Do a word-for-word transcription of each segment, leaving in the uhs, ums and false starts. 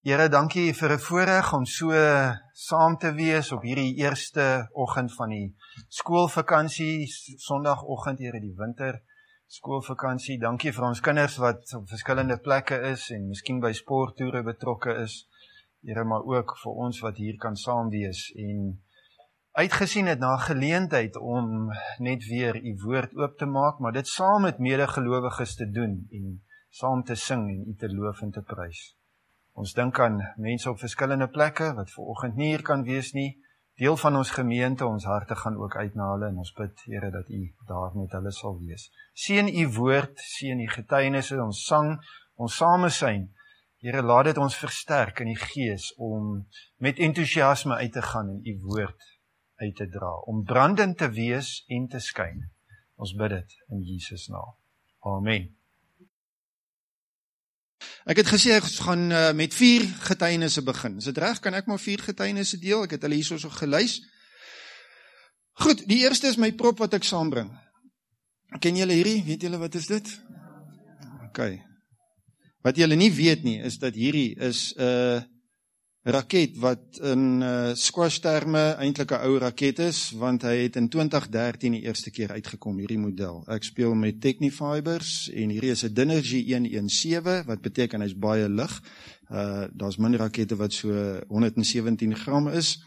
Here, dankie vir 'n voorreg om so saam te wees op hierdie eerste oggend van die skoolvakansie, Sondagoggend, Here, die winter skoolvakansie. Dankie vir ons kinders wat op verskillende plekke is en miskien by sporttoere betrokke is. Here, maar ook vir ons wat hier kan saam wees en uitgesien het na geleentheid om net weer u woord oop te maak, maar dit saam met medegelowiges te doen en saam te sing en u te loof en te prys. Ons dink aan mense op verskillende plekke wat vanoggend nie hier kan wees nie. Deel van ons gemeente, ons harte gaan ook uit na hulle en ons bid, Here, dat u daar met hulle sal wees. Seën u woord, seën die getuienisse, ons sang, ons samesyn. Here, laat dit ons versterk in die gees om met entoesiasme uit te gaan en u woord uit te dra, om brandend te wees en te skyn. Ons bid dit in Jesus naam. Amen. Ek het gesê, ek gaan uh, met vier getuienisse begin. Is dit reg? Kan ek maar vier getuienisse deel? Ek het hulle hier so gelys. Goed, die eerste is my prop wat ek saambring. Ken julle hierdie? Weet julle wat is dit? Ok. Wat julle nie weet nie, is dat hierdie is 'n uh, raket wat in uh, squash terme eintlik 'n ou raket is, want hy het in twintig dertien die eerste keer uitgekom, hierdie model. Ek speel met Technifibers en hierdie is 'n Dynegy een sewenteen, wat beteken hy's baie lig. Uh, daar's min rakette wat so honderdsewentien gram is.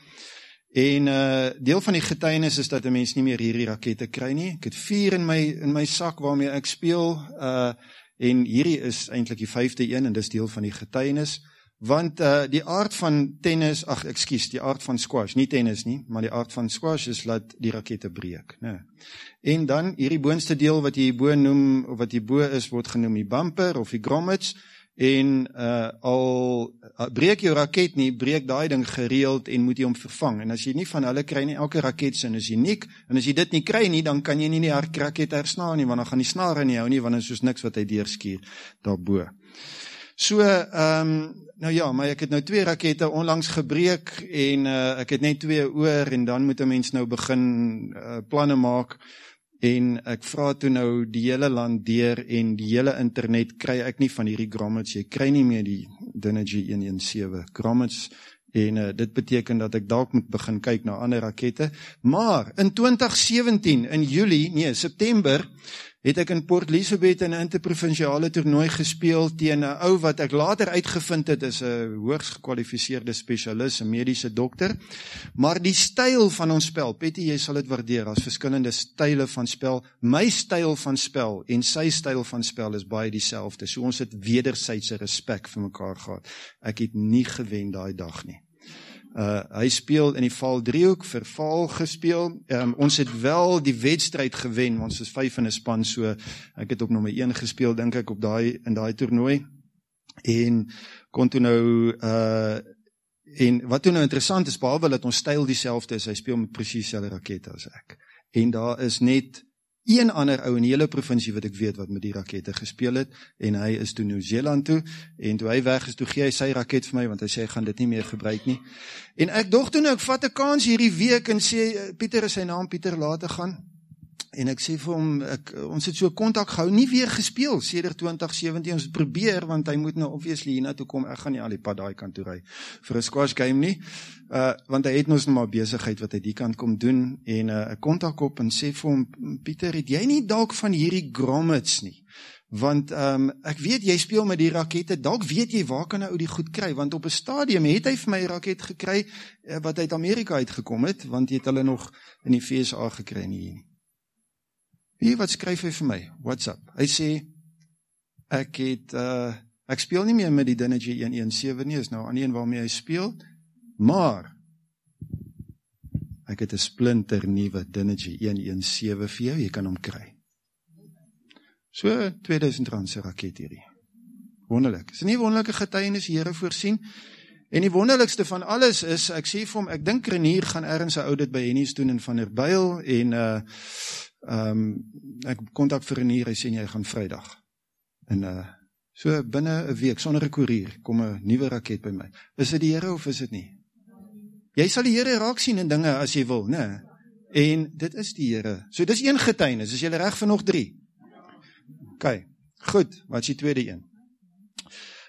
En uh, deel van die getuienis is dat 'n mens nie meer hierdie rakette kry nie. Ek het vier in my in my sak waarmee ek speel, uh, en hierdie is eintlik die vyfde een en dis deel van die getuienis. Want uh, die aard van tennis, ag ekskuus, die aard van squash, nie tennis nie, maar die aard van squash is laat die rakette breek, nee. En dan hierdie boonste deel wat jy bo noem, of wat hier bo is, word genoem die bumper of die grommets, en uh, al uh, breek jou raket nie, breek daai ding gereeld en moet jy hom vervang. En as jy nie van hulle kry nie, elke raketsin is uniek, en as jy dit nie kry nie, dan kan jy nie die raket hersnaar nie, want dan gaan die snare nie hou nie, want dit is soos niks wat hy deurskuur daarbo. So, ehm um, nou ja, maar ek het nou twee rakette onlangs gebreek en uh, ek het net twee oor en dan moet 'n mens nou begin uh, planne maak en ek vra toe nou die hele land deur en die hele internet kry ek nie van hierdie grommets, jy kry nie meer die Dynegy een sewenteen grommets en uh, dit beteken dat ek dalk moet begin kyk na ander rakette, maar in twintig sewentien, in Julie, nee, September, het ek in Port Elizabeth in 'n interprovinsiale toernooi gespeel teen 'n ou wat ek later uitgevind het is 'n hoogs gekwalifiseerde spesialis, 'n mediese dokter. Maar die styl van ons spel, Petty, jy sal dit waardeer, daar's verskillende style van spel. My styl van spel en sy styl van spel is baie dieselfde. So ons het wederwysige respek vir mekaar gehad. Ek het nie gewen daai dag nie. Uh, hy speel in die Vaal driehoek vir Vaal gespeel. Um, ons het wel die wedstryd gewen, ons is vyf in 'n span, so ek het op nommer een gespeel, dink ek, op daai in daai toernooi. En kon toe nou uh, en wat toe nou interessant is, behalwe dat ons styl dieselfde is, hy speel met presies dieselfde rakette as ek. En daar is net een ander ou in die hele provinsie wat ek weet wat met die rakette gespeel het, en hy is toe Nieu-Seeland toe, en toe hy weg is, toe gee hy sy raket vir my, want hy sê, hy gaan dit nie meer gebruik nie. En ek dog toe nou, ek vat 'n kans hierdie week, en sê, Pieter is sy naam, Pieter laat te gaan, en ek sê vir hom, ek, ons het so kontak gehou, nie weer gespeel, sedert twintig sewentien, ons het probeer, want hy moet nou obviously hierna toe kom, ek gaan nie al die pad daai kant toe ry, vir 'n squash game nie, uh, want hy het ons nou maar besigheid wat hy die kant kom doen, en uh, ek kontak op en sê vir hom, Pieter, het jy nie dalk van hierdie grommets nie? Want um, ek weet, jy speel met die rakette, dalk weet jy waar kan hy ou die goed kry, want op 'n stadium het hy vir my raket gekry, uh, wat uit Amerika uitgekom het, want hy het hulle nog in die V S A gekry nie. Wie, wat skryf hy vir my? WhatsApp. Hy sê, ek het, uh, ek speel nie meer met die Dynegy een sewenteen nie, is nou aan een waarmee hy speel, maar, ek het 'n splinter nuwe Dynegy een sewenteen vir jou, jy kan hom kry. So, tweeduisend rand se raket hierdie. Wonderlik. Is nie wonderlike getuienis die Here voorsien? En die wonderlikste van alles is, ek sê vir hom, ek dink Renier gaan ergens 'n audit by Hennies doen in Van der Byl, en uh, um, ek kontak vir Renier, hy sê, jy gaan Vrydag. En uh, so binne 'n week, sonder 'n koerier, kom 'n nuwe raket by my. Is dit die Here of is dit nie? Jy sal die Here raak sien in dinge as jy wil, né? En dit is die Here. So dis een getuienis, is jy reg vir nog drie? OK, goed, wat is die tweede een?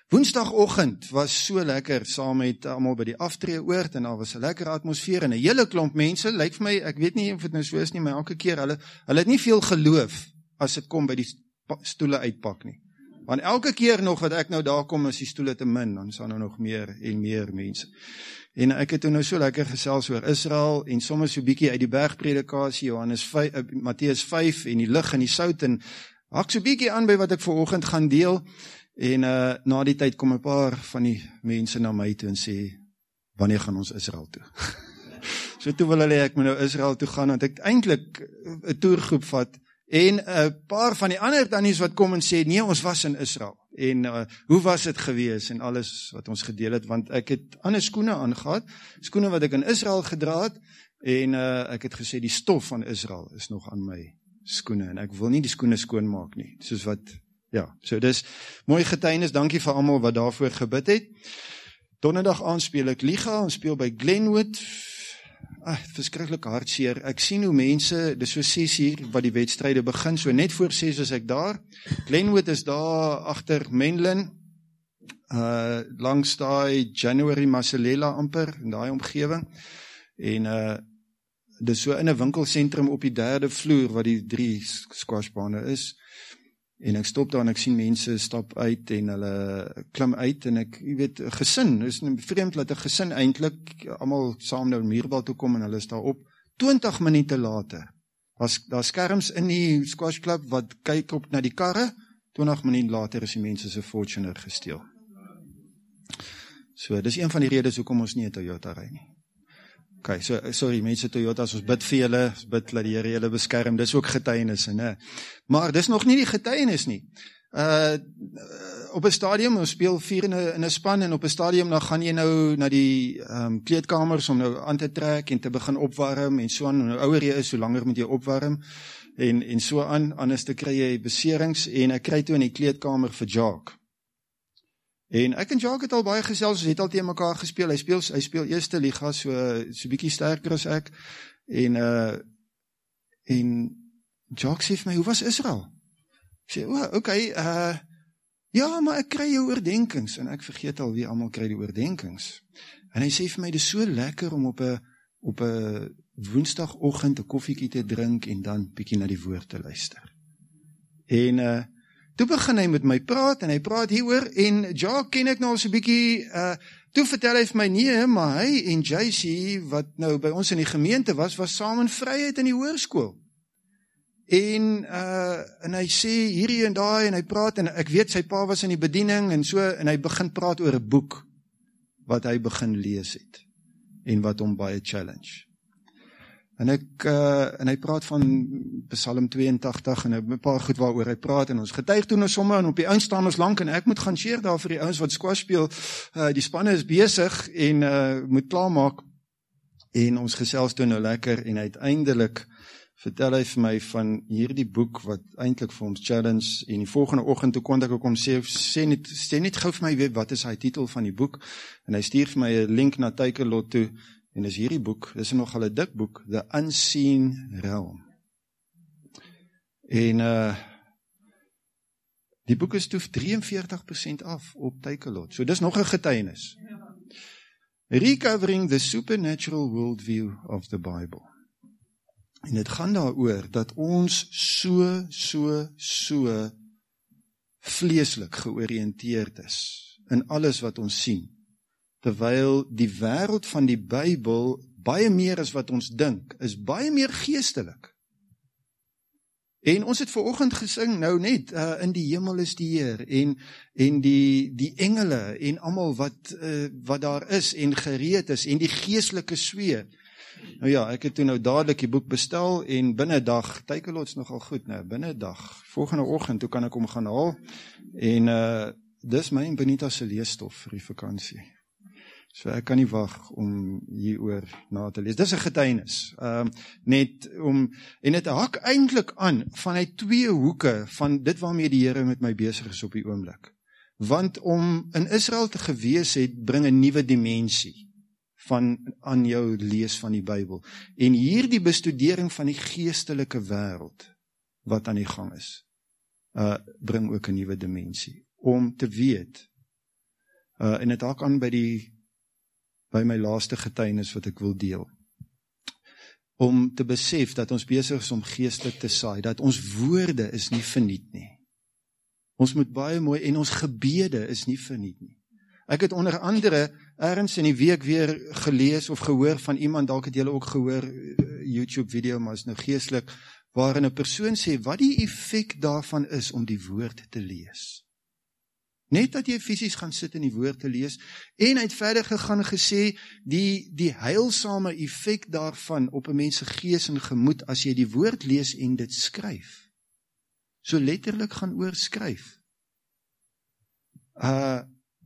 Woensdagoggend was so lekker, saam met almal by die aftreeoord, en daar was 'n lekker atmosfeer, en 'n hele klomp mense, lyk vir my, ek weet nie of dit nou so is nie, maar elke keer, hulle, hulle het nie veel geloof, as dit kom by die stoele uitpak nie. Want elke keer nog wat ek nou daar kom, is die stoele te min, dan is daar nou nog meer en meer mense. En ek het toen nou so lekker gesels oor Israel, en soms so bietjie uit die bergpredikasie, Johannes vyf, uh, Matteus vyf, en die lig en die sout, en hak so bietjie aan by wat ek vanoggend gaan deel, en uh, na die tyd kom 'n paar van die mense na my toe en sê, wanneer gaan ons Israel toe? So toe wil hulle ek moet nou Israel toe gaan, want ek eintlik 'n toergroep vat, en 'n paar van die ander tannies wat kom en sê, nee, ons was in Israel, en uh, hoe was dit gewees, en alles wat ons gedeel het, want ek het ander skoene aangehad, skoene wat ek in Israel gedra het, en uh, ek het gesê, die stof van Israel is nog aan my skoene, en ek wil nie die skoene skoonmaak nie, soos wat, ja, so dis mooi getuienis, dankie vir almal wat daarvoor gebid het. Donderdag aand speel ek Liga, ons speel by Glenwood, ah, verskriklik hartseer, ek sien hoe mense, dis so ses uur wat die wedstryde begin, so net voor ses is ek daar, Glenwood is daar agter Menlyn, uh, langs daai January Masalela amper, in daai omgewing, en uh, dis so in 'n winkelsentrum op die derde vloer, wat die drie squashbane is, en ek stop daar en ek sien mense stap uit, en hulle klim uit, en ek, jy weet, gesin, is vreemd dat 'n gesin eintlik, almal saam nou Muurbal toe kom, en hulle is daar op, twintig minute later, was daar skerms in die squash club, wat kyk op na die karre, twintig minute later is die mense se Fortuner gesteel. So, dis een van die redes hoekom ons nie 'n Toyota ry nie. Ok, so, sorry, mense Toyotas, ons bid vir julle, ons bid dat die Here julle beskerm, dis ook getuienisse, ne? Maar dis nog nie die getuienis nie. Uh, op 'n stadium, ons speel vier in 'n in 'n span, en op 'n stadium, dan gaan jy nou na die um, kleedkamers, om nou aan te trek, en te begin opwarm, en so aan, hoe ouer jy is, hoe langer moet jy opwarm, en, en so aan, anders te kry jy beserings, en ek kry toe in die kleedkamer vir Jacques. En ek en Jacques het al baie gesels, ons het al teen mekaar gespeel, hy speel, hy speel eerste liga, so, so bietjie sterker as ek, en, uh, en Jacques sê vir my, hoe was Israel? Ek sê, o, ok, uh, ja, maar ek kry jou oordenkings, en ek vergeet al wie almal kry die oordenkings. En hy sê vir my, dit is so lekker om op 'n op 'n woensdagoggend 'n koffiekie te drink, en dan bietjie na die woord te luister. En, uh, toe begin hy met my praat, en hy praat hieroor, en Jacques ken ek nou al so bietjie, uh, toe vertel hy vir my, nee, maar hy en J C, wat nou by ons in die gemeente was, was saam in Vryheid in die hoërskool. En, uh, en hy sê hierdie en daai, en hy praat, en ek weet sy pa was in die bediening, en so, en hy begin praat oor 'n boek, wat hy begin lees het, en wat hom baie challenge. En ek, uh, en hy praat van Psalm twee en tagtig, en 'n paar goed waaroor hy praat, en ons getuig toe nou somme, en op die ouens staan ons lank, en ek moet gaan cheer daar vir die ouens wat squash speel, uh, die spanne is besig, en uh, moet klaarmaak, en ons gesels toe nou lekker, en uiteindelik vertel hy vir my van hierdie boek, wat eintlik vir ons challenge, en die volgende oggend toe kon ek ook om sê, sê net, sê net gou vir my, weet, wat is hy titel van die boek, en hy stuur vir my 'n link na Takealot toe, en dis hierdie boek, dis nogal 'n dik boek, The Unseen Realm. En uh, die boek is toe drieënveertig persent af op Takealot, so dis nog 'n getuienis. Recovering the Supernatural Worldview of the Bible. En dit gaan daaroor dat ons so, so, so vleeslik georiënteerd is in alles wat ons sien, terwyl die wêreld van die Bybel baie meer as wat ons dink, is baie meer geestelik. En ons het vanoggend gesing, nou net, uh, in die hemel is die Heer, en, en die, die engele, en almal wat, uh, wat daar is, en gereed is, en die geestelike sweer. Nou ja, ek het toe nou dadelik die boek bestel, en binne 'n dag, Takealot's nogal goed, nou, binne 'n dag, volgende oggend, toe kan ek hom gaan haal, en uh, dis my en Benita se leesstof vir die vakansie. So ek kan nie wag om hieroor na te lees. Dis 'n getuienis. Um, net om, en dit hak eintlik aan vanuit twee hoeke van dit waarmee die Here met my besig is op die oomblik. Want om in Israel te gewees het, bring 'n nuwe dimensie van aan jou lees van die Bybel. En hierdie bestudering van die geestelike wêreld wat aan die gang is, uh, bring ook 'n nuwe dimensie. Om te weet Uh, en dit haak aan by die, by my laaste getuienis wat ek wil deel. Om te besef dat ons besig is om geestelik te saai, dat ons woorde is nie verniet nie. Ons moet baie mooi, en ons gebede is nie verniet nie. Ek het onder andere ergens in die week weer gelees of gehoor van iemand, dalk het julle ook gehoor, YouTube video, maar is nou geestelik, waarin 'n persoon sê, wat die effek daarvan is om die woord te lees. Net dat jy fisies gaan sit en die woord te lees, en hy het verder gegaan gesê, die, die heilsame effek daarvan op 'n mens se gees en gemoed, as jy die woord lees en dit skryf. So letterlik gaan oorskryf. Uh,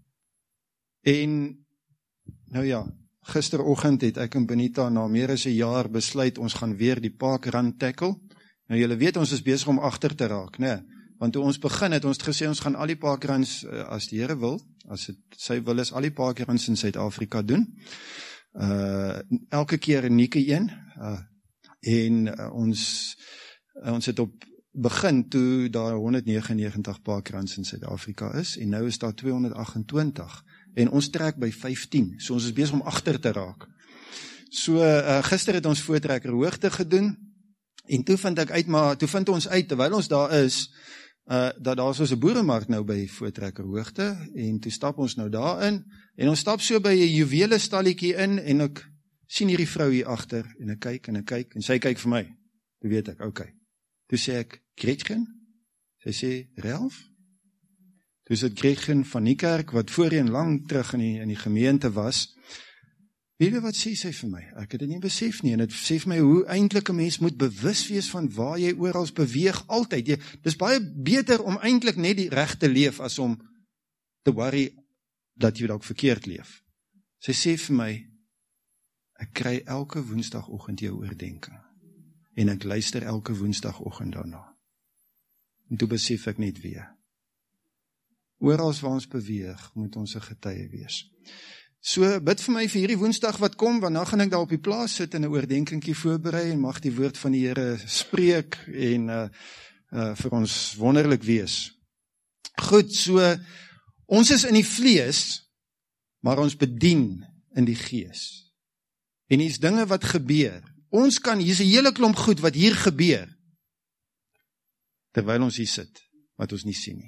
en, nou ja, gisteroggend het ek en Benita na meer as 'n jaar besluit, ons gaan weer die park run tackle. Nou julle weet, ons is besig om agter te raak, né? Want toe ons begin het, ons het gesê, ons gaan al die parkruns, as die Here wil, as het sy wil is, al die parkruns in Suid-Afrika doen. Uh, elke keer 'n nuwe een. Uh, en uh, ons, uh, ons het op begin toe daar honderdnegenennegentig parkruns in Suid-Afrika is, en nou is daar tweehonderdagentwintig. En ons trek by vyftien, so ons is besig om agter te raak. So, uh, gister het ons voortrekker hoogte gedoen, en toe vind ek uit, maar toe vind ons uit, terwyl ons daar is, uh, dat daar soos 'n boeremark nou by voortrekker hoogte, en toe stap ons nou daarin, en ons stap so by 'n juwele stalletjie in, en ek sien hierdie vrou hier agter, en ek kyk, en ek kyk, en sy kyk vir my, toe weet ek, oké. Okay. Toe sê ek, Gretchen? Sy sê, Ralph? Toe is dit Gretchen van Niekerk, wat voorheen lang terug in die, in die gemeente was. Weet jy wat sê sy vir my? Ek het dit nie besef nie, en het sê vir my hoe eintlik 'n mens moet bewus wees van waar jy oral beweeg, altyd. Jy, dis baie beter om eintlik net die reg te leef, as om te worry dat jy dalk verkeerd leef. Sy sê vir my, ek kry elke woensdagoggend jou oordenking, en ek luister elke woensdagoggend daarna. En toe besef ek net weer, oral waar ons beweeg, moet ons 'n getuie wees. So, bid vir my vir hierdie woensdag wat kom, want dan gaan ek daar op die plaas sit en 'n oordenkingkie voorberei, en mag die woord van die Here spreek, en uh, uh, vir ons wonderlik wees. Goed, so, ons is in die vlees, maar ons bedien in die gees. En hier's dinge wat gebeur. Ons kan, hier's 'n hele klomp goed wat hier gebeur, terwyl ons hier sit, wat ons nie sien nie.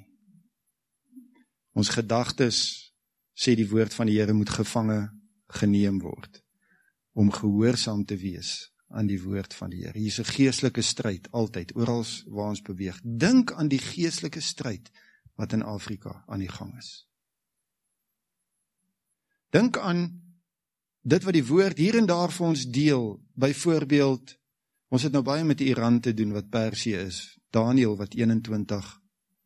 Ons gedagtes, sê die woord van die Here, moet gevange geneem word, om gehoorsaam te wees aan die woord van die Here. Hier is 'n geestelike stryd, altyd, oral waar ons beweeg. Dink aan die geestelike stryd, wat in Afrika aan die gang is. Dink aan dit wat die woord hier en daar vir ons deel, byvoorbeeld, ons het nou baie met Iran te doen, wat Persië is, Daniël wat eenentwintig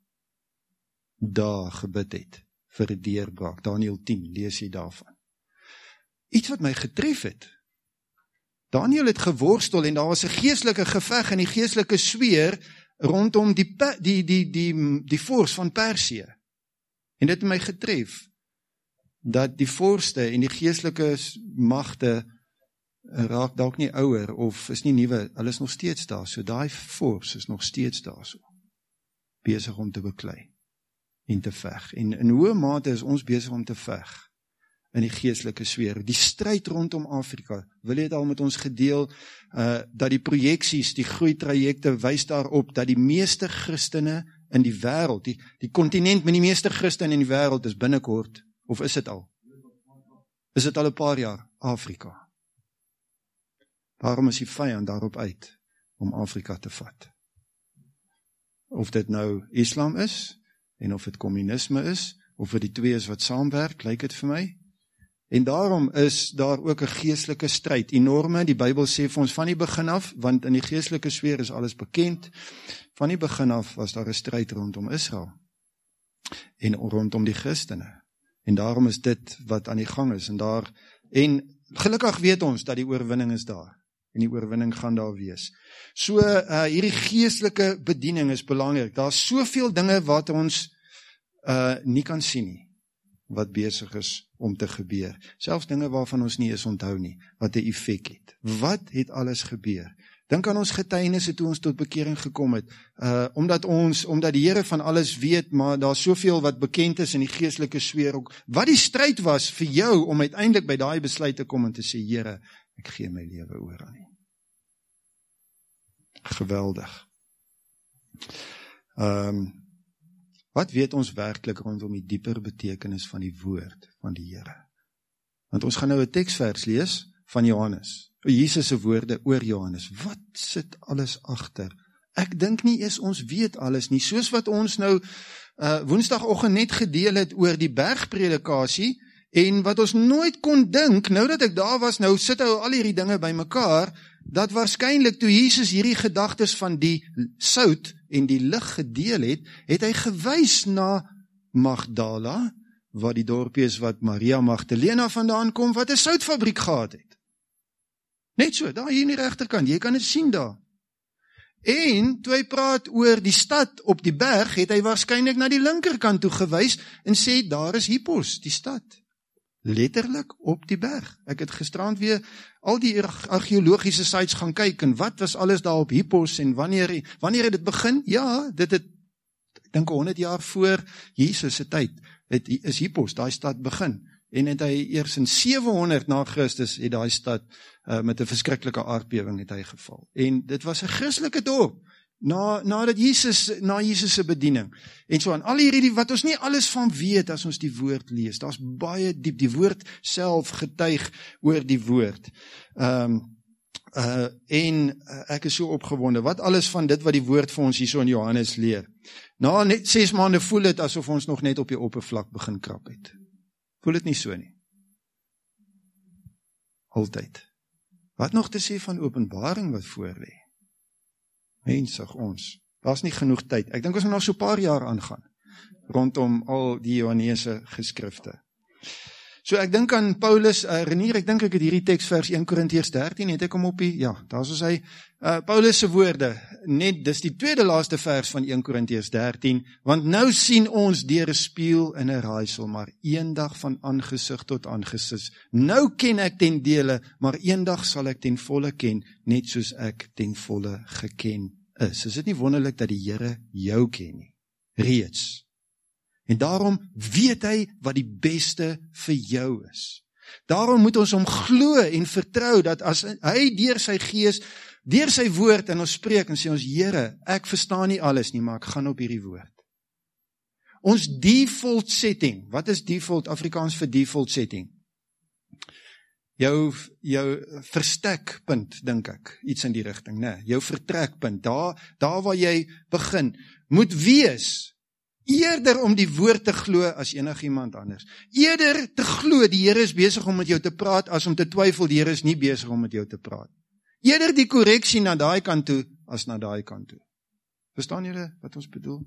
dae gebid het, vir 'n deurbraak, Daniël tien, lees jy daarvan. Iets wat my getref het, Daniël het geworstel, en daar was 'n geestelike geveg, en die geestelike sweer, rondom die, die, die, die, die vors van Persië, en dit het my getref, dat die vorste en die geestelike magte raak dalk nie ouer, of is nie nuwe, hulle is nog steeds daar, so daai vors is nog steeds daar so, besig om te beklei, en te veg, en in hoë mate is ons besig om te veg, in die geestelike sfeer, die stryd rondom Afrika, wil jy het al met ons gedeel, uh, dat die projeksies, die groeitrajekte, wys daarop, dat die meeste Christene in die wêreld, die, die kontinent met die meeste Christene in die wêreld, is binnekort, of is dit al? Is dit al 'n paar jaar? Afrika. Waarom is die vyand daarop uit, om Afrika te vat? Of dit nou Islam is, en of dit kommunisme is, of dit die twee is wat saamwerk, lyk dit vir my. En daarom is daar ook 'n geestelike stryd, enorme, die Bybel sê vir ons van die begin af, want in die geestelike sfeer is alles bekend, van die begin af was daar 'n stryd rondom Israel, en rondom die Christene. En daarom is dit wat aan die gang is, en daar, en gelukkig weet ons, dat die oorwinning is daar, en die oorwinning gaan daar wees. So, uh, hierdie geestelike bediening is belangrik, daar is soveel dinge wat ons uh, nie kan sien nie, wat besig is om te gebeur, selfs dinge waarvan ons nie eens onthou nie, wat 'n effek het. Wat het alles gebeur, Dink aan ons getuienisse toe ons tot bekering gekom het, uh, omdat ons, omdat die Here van alles weet, maar daar is soveel wat bekend is in die geestelike sfeer ook, wat die stryd was vir jou, om uiteindelik by daai besluit te kom en te sê, Here, ek gee my lewe oor aan U. Geweldig. Um, wat weet ons werklik rondom die dieper betekenis van die woord van die Here? Want ons gaan nou 'n teksvers lees van Johannes, Jesus se woorde oor Johannes. Wat sit alles agter? Ek dink nie eens ons weet alles nie, soos wat ons nou uh, woensdagoggend net gedeel het oor die bergpredikasie, en wat ons nooit kon dink, nou dat ek daar was, nou sit hy al hierdie dinge by mekaar, dat waarskynlik toe Jesus hierdie gedagtes van die sout en die lig gedeel het, het hy gewys na Magdala, wat die dorpie is wat Maria Magdalena vandaan kom, wat 'n soutfabriek gehad het. Net so, daar hier in die regterkant, jy kan dit sien daar. En toe hy praat oor die stad op die berg, het hy waarskynlik na die linkerkant toe gewys en sê, daar is Hippos, die stad. Letterlik op die berg. Ek het gisterand weer al die argeologiese sites gaan kyk, en wat was alles daar op Hippos, en wanneer, wanneer het dit begin? Ja, dit het, ek dink honderd jaar voor Jesus se tyd, het, is Hippos, daai stad begin. En het hy eers in sewenhonderd na Christus, het daai stad uh, met 'n verskriklike aardbewing het hy geval. En dit was 'n Christelike dorp, na, nadat Jesus, na Jesus se bediening. En so aan al hierdie, wat ons nie alles van weet as ons die woord lees, daar's baie diep, die woord self getuig oor die woord. Um, uh, en uh, ek is so opgewonde, wat alles van dit wat die woord vir ons hierso in Johannes leer. Na net ses maande voel dit asof ons nog net op die oppervlak begin krap het. Voel dit nie so nie? Altyd. Wat nog te sê van Openbaring wat voor lê? Mensig ons. Daar's nie genoeg tyd. Ek dink ons moet nog so 'n paar jaar aangaan rondom al die Johannese geskrifte. So ek dink aan Paulus, uh, Renier, ek dink ek het hierdie teks vers een Korintiërs dertien, het ek hom op die, ja, daar is hy, uh, Paulus se woorde, net, dis die tweede laaste vers van een Korintiërs dertien, want nou sien ons deur 'n spieël in 'n raaisel, maar eendag van aangesig tot aangesig. Nou ken ek ten dele, maar eendag sal ek ten volle ken, net soos ek ten volle geken is. Is dit nie wonderlik dat die Here jou ken nie? Reeds. En daarom weet hy wat die beste vir jou is. Daarom moet ons hom glo en vertrou, dat as hy deur sy gees, deur sy woord in ons spreek en sê ons, Here, ek verstaan nie alles nie, maar ek gaan op hierdie woord. Ons default setting, wat is default, Afrikaans vir default setting? Jou, jou verstekpunt, dink ek, iets in die rigting, nee, jou vertrekpunt, daar, daar waar jy begin, moet wees, eerder om die woord te glo as enig iemand anders. Eerder te glo die Here is besig om met jou te praat, as om te twyfel die Here is nie besig om met jou te praat. Eerder die korreksie na daai kant toe, as na daai kant toe. Verstaan julle wat ons bedoel?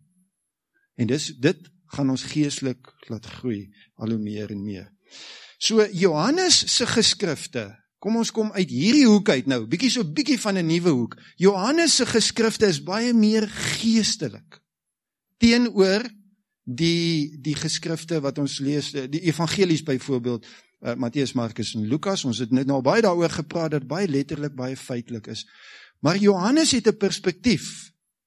En dis, dit gaan ons geestelik laat groei, al hoe meer en meer. So, Johannes se geskrifte, kom ons kom uit hierdie hoek uit nou, bietjie so bietjie van 'n nuwe hoek. Johannes se geskrifte is baie meer geestelik teenoor die, die geskrifte wat ons lees, die evangelies byvoorbeeld, uh, Matteus, Markus en Lukas, ons het net nou baie daaroor gepraat, dat baie letterlik, baie feitelik is. Maar Johannes het 'n perspektief,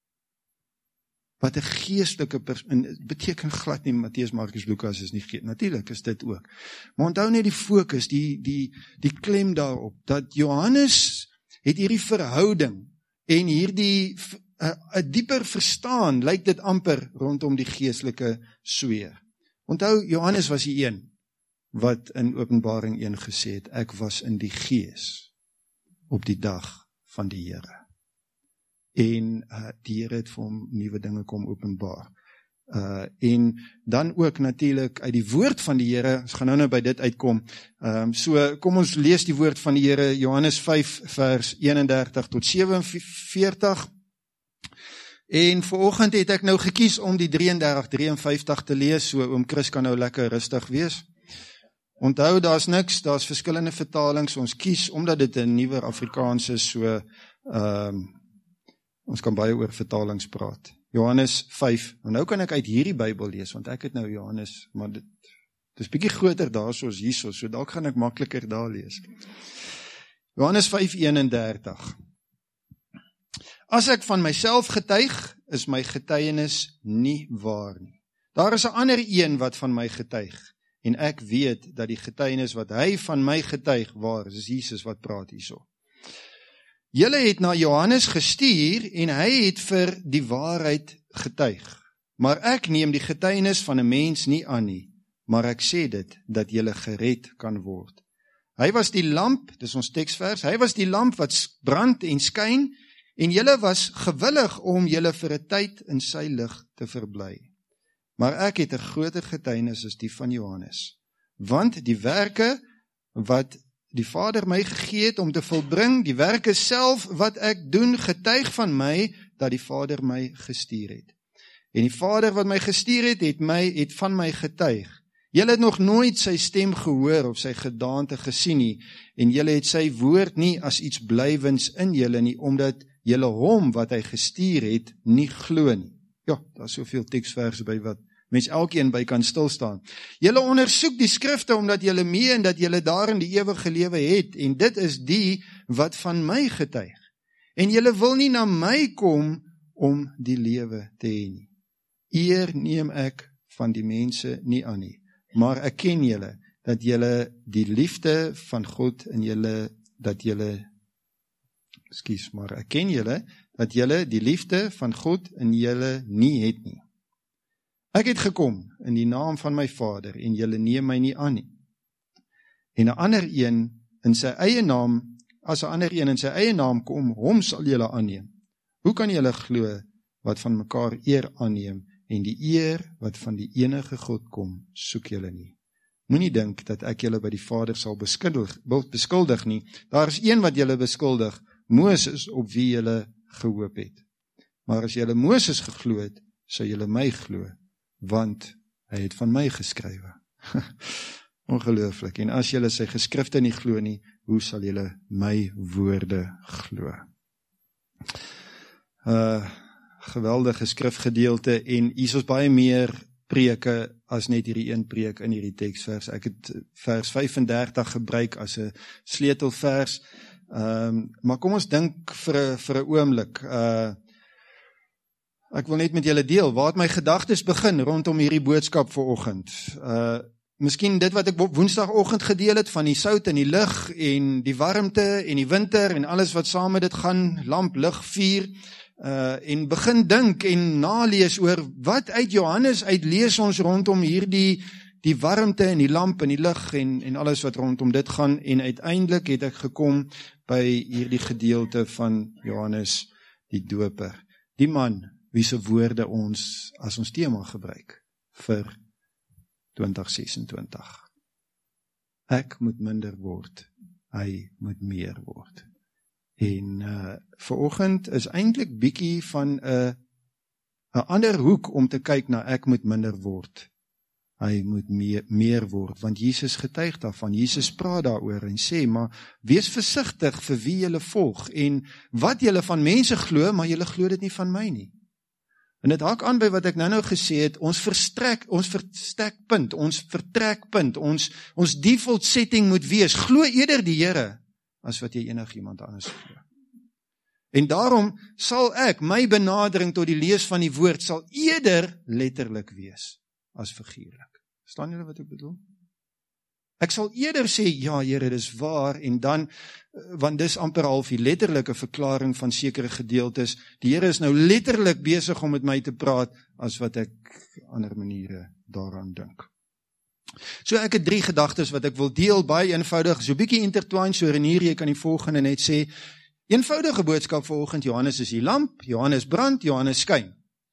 wat 'n geestelike, pers- en beteken glad nie, Matteus, Markus, Lukas is nie geestelik, natuurlik is dit ook. Maar onthou net die fokus, die, die, die klem daarop, dat Johannes het hierdie verhouding, en hierdie 'n dieper verstaan, lyk dit amper rondom die geestelike sweer. Onthou, Johannes was die een wat in Openbaring een gesê het, ek was in die gees op die dag van die Here. En uh, die Here het vir hom nuwe dinge kom openbaar. Uh, en dan ook natuurlik uit die woord van die Here, ons gaan nou nou by dit uitkom, um, so kom ons lees die woord van die Here, Johannes vyf vers eenendertig tot sewenveertig, en vanoggend het ek nou gekies om die drie en dertig, drie en vyftig te lees, so oom Chris kan nou lekker rustig wees. Onthou, daar's niks, daar's verskillende vertalings, ons kies, omdat dit 'n nuwer Afrikaans is, so, um, ons kan baie oor vertalings praat. Johannes vyf, en nou kan ek uit hierdie Bybel lees, want ek het nou Johannes, maar dit, dit is bietjie groter daar soos hierso, so dalk gaan ek makliker daar lees. Johannes vyf eenendertig. As ek van myself getuig, is my getuienis nie waar nie. Daar is 'n ander een wat van my getuig, en ek weet dat die getuienis wat hy van my getuig waar is, is Jesus wat praat hierso. Julle het na Johannes gestuur, en hy het vir die waarheid getuig. Maar ek neem die getuienis van 'n mens nie aan nie, maar ek sê dit, dat julle gered kan word. Hy was die lamp, dis ons teksvers, hy was die lamp wat brand en skyn, en julle was gewillig om julle vir 'n tyd in sy lig te verbly. Maar ek het 'n groter getuienis as die van Johannes, want die werke wat die Vader my gegee het om te volbring, die werke self wat ek doen, getuig van my, dat die Vader my gestuur het. En die Vader wat my gestuur het, het, my, het van my getuig. Julle het nog nooit sy stem gehoor of sy gedaante gesien nie, en julle het sy woord nie as iets blywends in julle nie, omdat julle hom wat hy gestuur het, nie glo nie. Ja, daar is soveel teksverse by wat mens elkeen by kan stilstaan. Julle ondersoek die skrifte, omdat julle meen dat julle daarin die ewige lewe het, en dit is die wat van my getuig. En julle wil nie na my kom om die lewe te hê nie. Eer neem ek van die mense nie aan nie, maar ek ken julle, dat julle die liefde van God in julle, dat julle, ekskuus, maar ek ken julle, dat julle die liefde van God in julle nie het nie. Ek het gekom in die naam van my Vader, en julle neem my nie aan nie. En 'n ander een in sy eie naam, as 'n ander een in sy eie naam kom, hom sal julle aanneem. Hoe kan julle glo wat van mekaar eer aanneem, en die eer wat van die enige God kom, soek julle nie. Moenie dink dat ek julle by die Vader sal beskuldig, beskuldig nie. Daar is een wat julle beskuldig, Moses, op wie julle gehoop het. Maar as julle Moses geglo het, sal julle my glo, want hy het van my geskrywe. Ongelooflik. En as julle sy geskrifte nie glo nie, hoe sal julle my woorde glo? Uh, geweldige skrifgedeelte, en hier is baie meer preke as net hierdie een preek in hierdie teksvers. Ek het vers vyf-en-dertig gebruik as 'n sleutelvers, um, maar kom ons dink vir 'n vir 'n oomblik. Uh, ek wil net met julle deel, waar het my gedagtes begin rondom hierdie boodskap vanoggend? Uh, miskien dit wat ek woensdagoggend gedeel het, van die sout en die lig, en die warmte, en die winter, en alles wat saam met dit gaan, lamp, lig, vuur, Uh, en begin dink en nalees oor wat uit Johannes uit lees ons rondom hierdie die warmte en die lamp en die lig en, en alles wat rondom dit gaan, en uiteindelik het ek gekom by hierdie gedeelte van Johannes die Doper, die man wie se woorde ons as ons tema gebruik vir twintig sesentwintig. Ek moet minder word, hy moet meer word. En uh, vanoggend is eintlik bietjie van 'n uh, 'n ander hoek om te kyk na ek moet minder word. Hy moet meer, meer word, want Jesus getuig daarvan. Jesus praat daaroor en sê, maar wees versigtig vir wie julle volg en wat julle van mense glo, maar julle glo dit nie van my nie. En dit haak aan by wat ek nou-nou gesê het, ons verstrek, ons verstrekpunt, ons vertrekpunt, ons ons default setting moet wees, glo eerder die Here as wat jy enig iemand anders glo. En daarom sal ek, my benadering tot die lees van die woord, sal eerder letterlik wees, as figuurlik. Verstaan julle wat ek bedoel? Ek sal eerder sê, ja Here, dis waar, en dan, want dis amper half die letterlike verklaring van sekere gedeeltes, die Here is nou letterlik besig om met my te praat, as wat ek ander maniere daaraan dink. So ek het drie gedagtes wat ek wil deel, baie eenvoudig, so bietjie intertwine, so Renier, jy kan die volgende net sê, eenvoudige boodskap vanoggend, Johannes is die lamp, Johannes brand, Johannes skyn.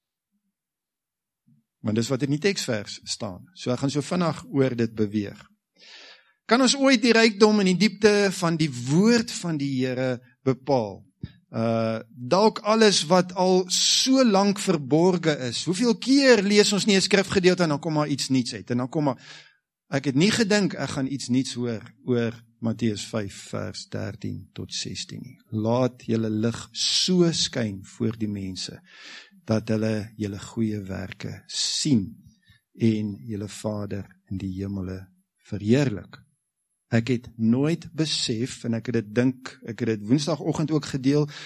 Want dis wat in die teksvers staan, so ek gaan so vinnig oor dit beweeg. Kan ons ooit die rykdom en die diepte van die woord van die Here bepaal? Uh, dalk alles wat al so lank verborge is. Hoeveel keer lees ons nie 'n skrifgedeelte en dan kom maar iets niets uit. En dan kom maar, ek het nie gedink ek gaan iets niets hoor oor Matteus vyf vers dertien tot sestien nie. Laat julle lig so skyn voor die mense dat hulle julle goeie werke sien en julle Vader in die hemele verheerlik. Ek het nooit besef, en ek het dit dink, ek het dit woensdagoggend ook gedeel,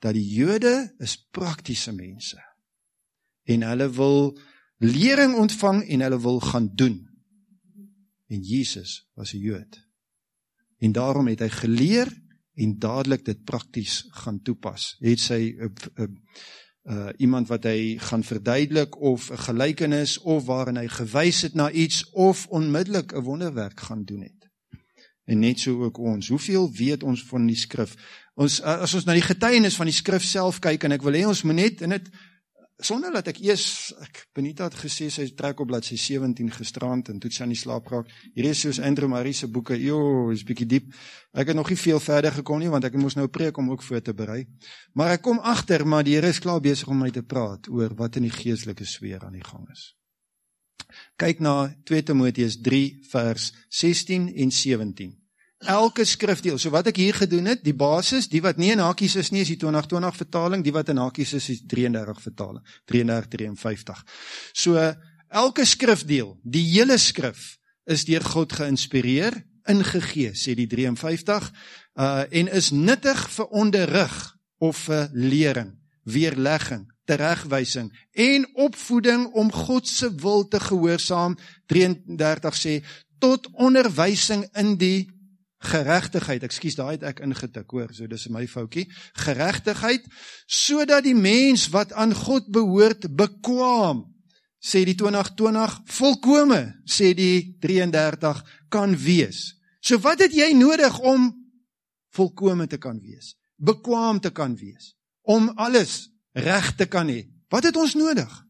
dat die Jode is praktiese mense. En hulle wil lering ontvang en hulle wil gaan doen. En Jesus was 'n Jood. En daarom het hy geleer en dadelik dit prakties gaan toepas. Het sy uh, uh, uh, iemand wat hy gaan verduidelik of 'n gelykenis of waarin hy gewys het na iets of onmiddellik 'n wonderwerk gaan doen het. En net so ook ons. Hoeveel weet ons van die skrif? Ons, as ons na die getuienis van die skrif self kyk, en ek wil hê ons moet net in dit, sonder dat ek eers, ek Benita het gesê, sy trek op bladsy sewentien gisterand, en toe sy aan die slaap raak, hier is soos Andrew Murray se boeke, joh, is bietjie diep, ek het nog nie veel verder gekom nie, want ek moes nou preek om ook voor te berei, maar ek kom agter, maar die Here is klaar besig om my te praat, oor wat in die geestelike sfeer aan die gang is. Kyk na twee Timoteus drie vers sestien en sewentien. Elke skrifdeel, so wat ek hier gedoen het, die basis, die wat nie in hakies is nie, is die twintig twintig vertaling, die wat in hakies is, is die drieëndertig vertaling, drieëndertig drieënvyftig. So, elke skrifdeel, die hele skrif, is deur God geïnspireer, ingegee, sê die drieënvyftig, uh, en is nuttig vir onderrig, of vir lering, weerlegging, teregwysing, en opvoeding om God se wil te gehoorsaam, drieëndertig sê, tot onderwysing in die geregtigheid, ekskuus, daai het ek ingetik, hoor, so dis my foutjie, geregtigheid, sodat die mens wat aan God behoort bekwaam, sê die twintig twintig, volkome, sê die drieëndertig, kan wees. So wat het jy nodig om volkome te kan wees, bekwaam te kan wees, om alles reg te kan hê? Wat het ons nodig?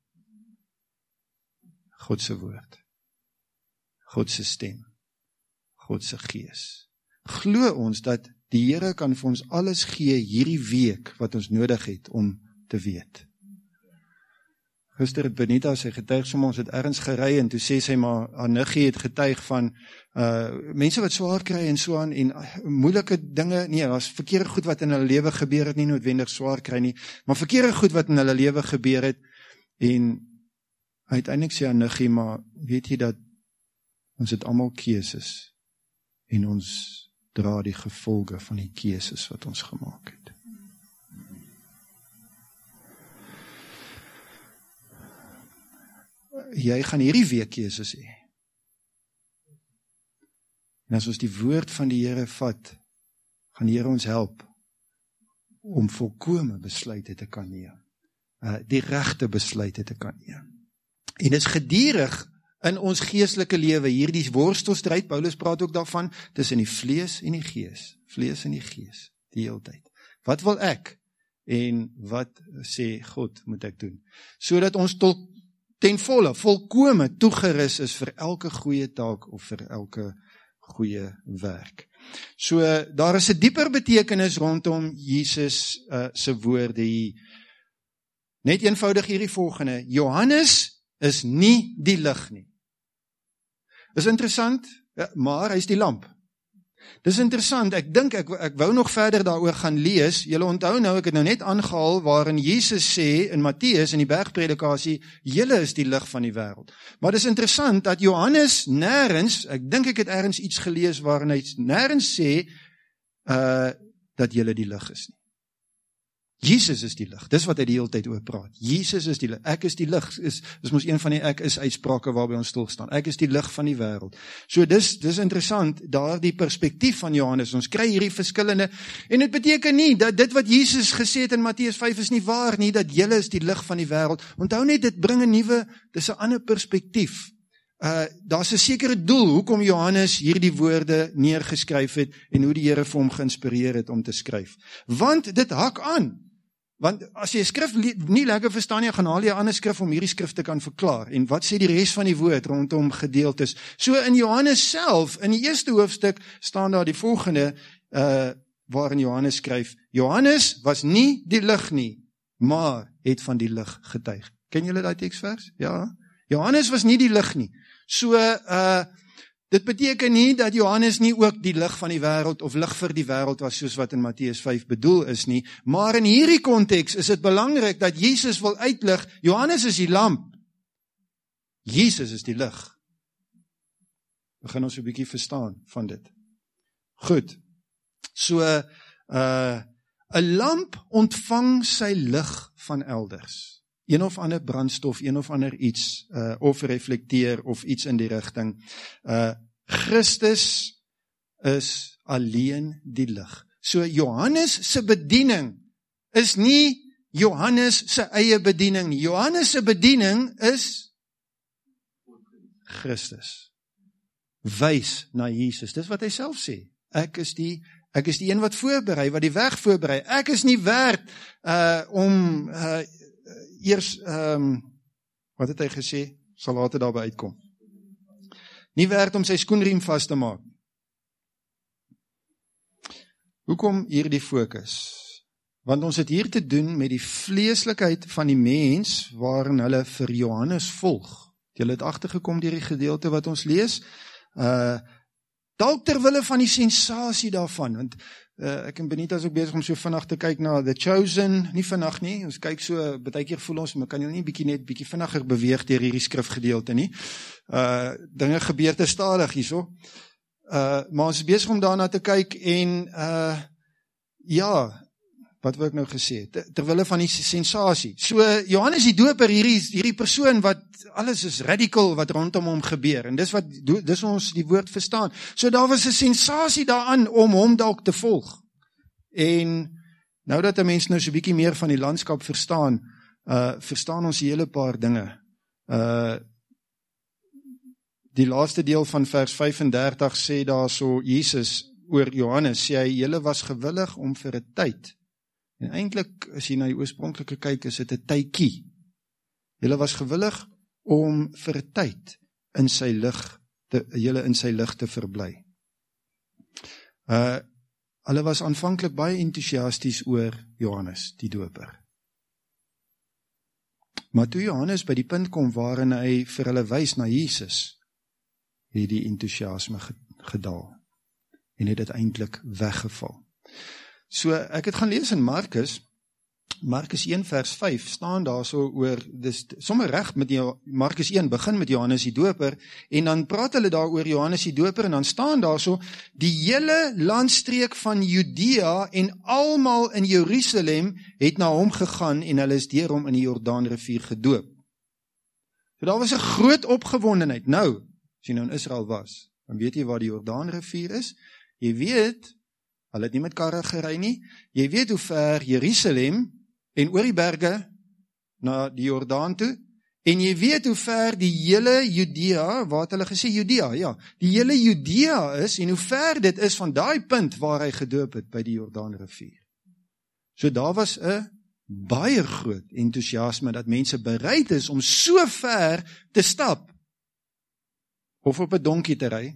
God se woord, God se stem, God se gees. Glo ons dat die Here kan vir ons alles gee hierdie week wat ons nodig het om te weet. Gister het Benita sy getuig, soms ons het ergens gery en toe sê sy maar, haar niggie het getuig van uh, mense wat swaar kry en so aan en uh, moeilike dinge, nee, was verkeerde goed wat in hulle lewe gebeur het, nie noodwendig swaar kry nie, maar verkeerde goed wat in hulle lewe gebeur het en uiteindelik sê haar niggie, maar weet jy dat ons het almal keuses en ons dra die gevolge van die keuses wat ons gemaak het. Jy gaan hierdie week keuses hê. En as ons die woord van die Here vat, gaan die Here ons help om volkome besluite te kan neem. Uh, die regte besluite te kan neem. En dit is gedurig in ons geestelike lewe, hierdie worstelstryd, Paulus praat ook daarvan, tussen die vlees en die gees, vlees en die gees, die hele tyd. Wat wil ek, en wat sê God moet ek doen? Sodat ons tot, ten volle, volkome toegerus is vir elke goeie taak, of vir elke goeie werk. So, daar is 'n dieper betekenis rondom Jesus uh, se woorde hier. Net eenvoudig hierdie volgende, Johannes is nie die lig nie. Is interessant, ja, maar hy is die lamp. Dis interessant, ek dink, ek, ek wou nog verder daaroor gaan lees, julle onthou nou, ek het nou net aangehaal, waarin Jesus sê, in Matteus, in die bergpredikasie, julle is die lig van die wêreld. Maar dis interessant, dat Johannes nêrens, ek dink ek het ergens iets gelees, waarin hy nêrens sê, uh, dat julle die lig is nie. Jesus is die lig, dis wat hy die hele tyd oor praat. Jesus is die lig, ek is die lig, is, is mos een van die ek is uitsprake waarby ons stilstaan. Ek is die lig van die wêreld. So dis, dis interessant, daar die perspektief van Johannes, ons kry hierdie verskillende, en dit beteken nie, dat dit wat Jesus gesê het in Matteus vyf is nie waar nie, dat julle is die lig van die wêreld. Onthou net, dit bring 'n nuwe, dis 'n ander perspektief. Uh, daar's 'n sekere doel, hoekom Johannes hierdie woorde neergeskryf het, en hoe die Here vir hom geïnspireer het om te skryf. Want dit hak aan, want as jy 'n skrif nie lekker verstaan nie, gaan haal jy 'n ander skrif om hierdie skrif te kan verklaar. En wat sê die res van die woord rondom gedeeltes? So in Johannes self, in die eerste hoofstuk, staan daar die volgende, uh, waarin Johannes skryf, Johannes was nie die lig nie, maar het van die lig getuig. Ken julle daai teksvers? Ja. Johannes was nie die lig nie. So, uh, dit beteken nie dat Johannes nie ook die lig van die wêreld of lig vir die wêreld was soos wat in Matteus vyf bedoel is nie, maar in hierdie konteks is dit belangrik dat Jesus wil uitlig, Johannes is die lamp, Jesus is die lig. Begin ons 'n bietjie verstaan van dit. Goed, so, uh, 'n lamp ontvang sy lig van elders. Een of ander brandstof, een of ander iets, uh, of reflekteer, of iets in die rigting. Uh, Christus is alleen die lig. So Johannes se bediening is nie Johannes se eie bediening nie. Johannes se bediening is Christus. Wys na Jesus. Dis wat hy self sê. Ek is die, ek is die een wat voorberei, wat die weg voorberei. Ek is nie werd uh, om uh, eers, um, wat het hy gesê, sal later daarby uitkom. Nie werd om sy skoenriem vast te maak. Hoekom hier die fokus? Want ons het hier te doen met die vleeslikheid van die mens, waarin hulle vir Johannes volg. Julle het agtergekom deur die gedeelte wat ons lees, uh, dalk terwille van die sensasie daarvan, want uh, ek en Benita is ook bezig om so vinnig te kyk na The Chosen, nie vinnig nie, ons kyk so, baie keer voel ons, maar kan jy nie bietjie net bietjie vinniger beweeg deur hierdie skrifgedeelte nie, uh, dinge gebeur te stadig hierso, uh, maar ons is bezig om daarna te kyk, en uh, ja, wat wil ek nou gesê, terwille van die sensasie. So, Johannes die Doper, hierdie, hierdie persoon wat, alles is radical wat rondom hom gebeur, en dis wat, dis ons die woord verstaan. So, daar was 'n sensasie daaraan om hom dalk te volg. En, nou dat 'n mens nou so 'n bietjie meer van die landskap verstaan, uh, verstaan ons die hele paar dinge. Uh, die laaste deel van vers vyf-en-dertig sê daar so, Jesus, oor Johannes, sê hy, julle was gewillig om vir 'n tyd, en eintlik, as jy na die oorspronklike kyk, is dit 'n tydjie. Julle was gewillig om vir 'n tyd in sy lig, te, julle in sy lig te verbly. Uh, hulle was aanvanklik baie entoesiasties oor Johannes, die Doper. Maar toe Johannes by die punt kom waarin hy vir hulle wys na Jesus, het die entoesiasme gedaal, en het uiteindelik weggeval. So, ek het gaan lees in Markus, Markus een vers vyf, staan daar so oor, dis sommer reg met jou, Markus een begin met Johannes die Doper, en dan praat hulle daar oor Johannes die Doper, en dan staan daar so, die hele landstreek van Judea en almal in Jerusalem het na hom gegaan, en hulle is deur hom in die Jordaanrivier gedoop. So daar was 'n groot opgewondenheid. Nou, as jy nou in Israel was, dan weet jy waar die Jordaanrivier is, jy weet, hulle het nie met karre gery nie, jy weet hoe ver Jerusalem en oor die berge na die Jordaan toe, en jy weet hoe ver die hele Judea, waar het hulle gesê Judea, ja, die hele Judea is, en hoe ver dit is van daai punt waar hy gedoop het by die Jordaanrivier. So daar was 'n baie groot entoesiasme dat mense bereid is om so ver te stap, of op 'n donkie te ry,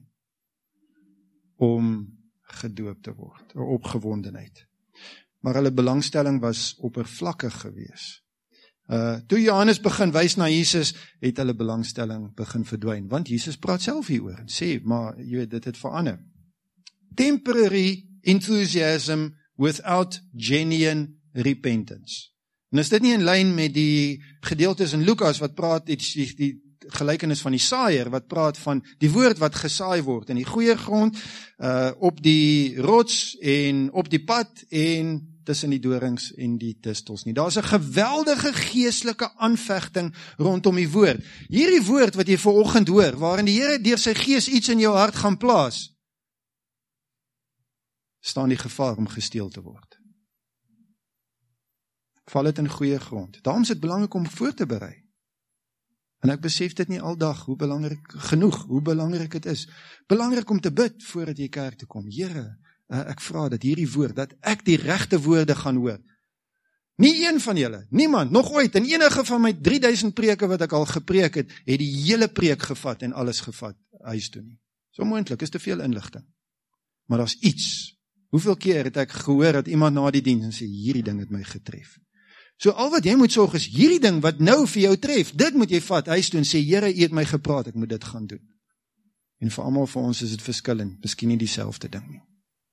om gedoop te word, 'n opgewondenheid. Maar hulle belangstelling was oppervlakkig gewees. Uh, toe Johannes begin wys na Jesus, het hulle belangstelling begin verdwyn, want Jesus praat self hieroor, en sê, maar jy weet, dit het verander. Temporary enthusiasm without genuine repentance. En is dit nie in lyn met die gedeeltes in Lukas, wat praat, die, die, die gelykenis van die saaier, wat praat van die woord wat gesaai word, in die goeie grond, uh, op die rots, en op die pad, en tussen die dorings en die distels nie. Daar is 'n geweldige geestelike aanvegting rondom die woord. Hierdie woord wat jy vanoggend hoor, waarin die Here deur sy gees iets in jou hart gaan plaas, staan die gevaar om gesteel te word. Val dit in goeie grond. Daarom is dit belangrik om voor te berei. En ek besef dit nie aldag, hoe belangrik, genoeg, hoe belangrik het is. Belangrik om te bid, voordat jy kerk toe kom. Here, ek vra dat hierdie woord, dat ek die regte woorde gaan hoor. Nie een van julle, niemand, nog ooit, in enige van my drie duisend preke wat ek al gepreek het, het die hele preek gevat en alles gevat, huis toe nie. So moontlik, is te veel inligting. Maar daar's iets. Hoeveel keer het ek gehoor dat iemand na die diens en sê, hierdie ding het my getref. So al wat jy moet sorg is, hierdie ding wat nou vir jou tref, dit moet jy vat huis toe en sê, Here, U het my gepraat, ek moet dit gaan doen. En vir almal van ons is dit verskillend, miskien nie dieselfde ding nie.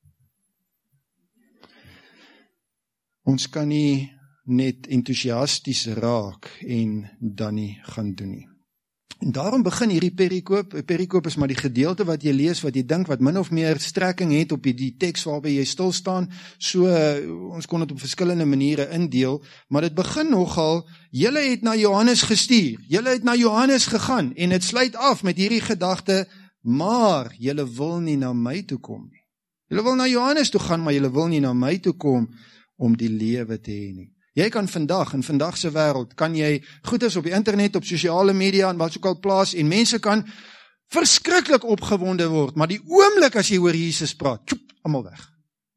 Ons kan nie net entoesiasties raak en dan nie gaan doen nie. En daarom begin hierdie perikoop, perikoop is maar die gedeelte wat jy lees, wat jy dink, wat min of meer strekking het op die, die teks waarby jy stil staan, so, ons kon dit op verskillende maniere indeel, maar dit begin nogal, julle het na Johannes gestuur, julle het na Johannes gegaan, en het sluit af met hierdie gedagte, maar julle wil nie na my toe kom nie. Julle wil na Johannes toe gaan, maar julle wil nie na my toe kom, om die lewe te hê nie. Jy kan vandag, in vandagse wêreld, kan jy goedes op die internet, op sosiale media, en wat ook al plaas, en mense kan verskriklik opgewonde word, maar die oomblik as jy oor Jesus praat, tjoep, allemaal weg.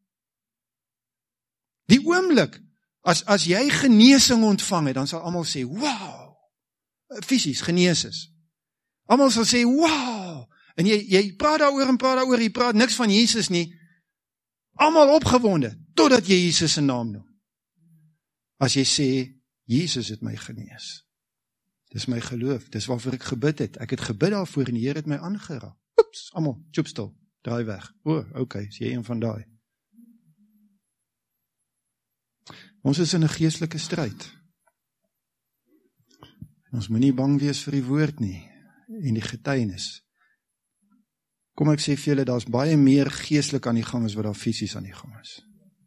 Die oomblik, as, as jy genesing ontvang het, dan sal allemaal sê, wow, fisies, genees is. Allemaal sal sê, wow, en jy, jy praat daar oor en praat daar oor, jy praat niks van Jesus nie, allemaal opgewonde, totdat jy Jesus se naam noem. As jy sê, Jesus het my genees. Dis my geloof, dis waarvoor ek gebid het. Ek het gebid daarvoor en die Here het my aangeraak. Oeps, allemaal, tjoep stil, draai weg. O, ok, is jy een van daai. Ons is in 'n geestelike stryd. Ons moet nie bang wees vir die woord nie, en die getuienis. Kom ek sê vir julle, daar is baie meer geestelik aan die gang as wat daar fisies aan die gang is.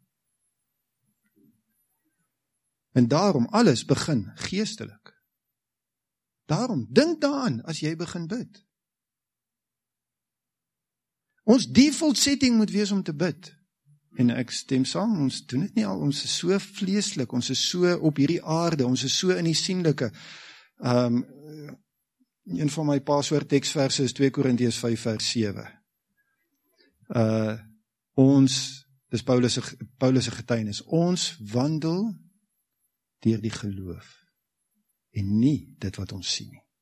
En daarom, alles begin geestelik. Daarom, dink daaraan as jy begin bid. Ons default setting moet wees om te bid. En ek stem saam, ons doen dit nie al, ons is so vleeslik, ons is so op hierdie aarde, ons is so in die sienlike. Um, een van my paswoord teksverse is twee Korintiërs vyf vers sewe. Uh, ons, dis Paulus se Paulus se getuienis, ons wandel deur die geloof, en nie dit wat ons sien nie.